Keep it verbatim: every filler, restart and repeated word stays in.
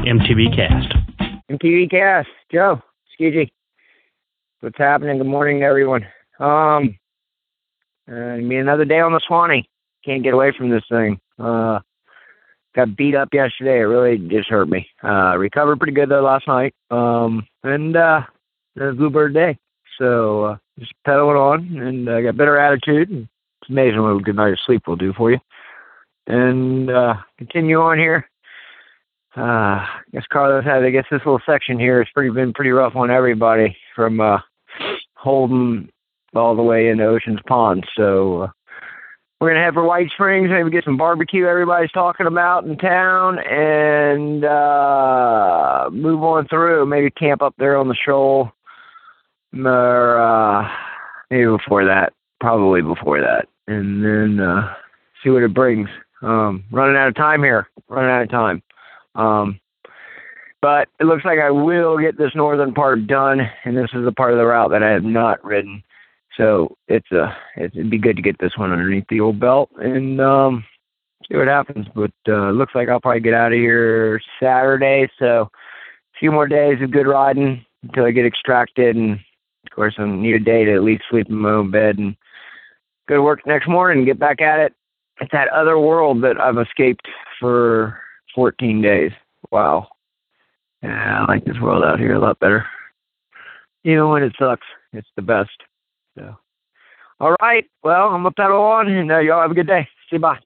M T V Cast. M T V Cast, Joe, Skiji. What's happening? Good morning to everyone. Um, uh, me another day on the Swanee. Can't get away from this thing. Uh, got beat up yesterday. It really just hurt me. Uh, recovered pretty good though last night. Um, and uh, it was a bluebird day. So uh, just pedaling on, and I uh, got better attitude. And it's amazing what a good night of sleep will do for you. And uh, continue on here. Uh, I guess Carlos had, I guess this little section here has pretty been pretty rough on everybody from uh, Holden all the way into Oceans Pond. So uh, we're going to head for White Springs, maybe get some barbecue everybody's talking about in town, and uh, move on through. Maybe camp up there on the shoal. Or uh, maybe before that. Probably before that. And then uh, see what it brings. Um, running out of time here. Running out of time. Um, but it looks like I will get this northern part done, and this is the part of the route that I have not ridden. So it's a, it'd be good to get this one underneath the old belt and um, see what happens. But uh, it looks like I'll probably get out of here Saturday. So a few more days of good riding until I get extracted. And, of course, I need a day to at least sleep in my own bed and go to work next morning and get back at it. It's that other world that I've escaped for fourteen days. Wow. Yeah, I like this world out here a lot better. Even when it sucks, it's the best. So, all right. Well, I'm going to pedal on, and uh, y'all have a good day. See you. Bye.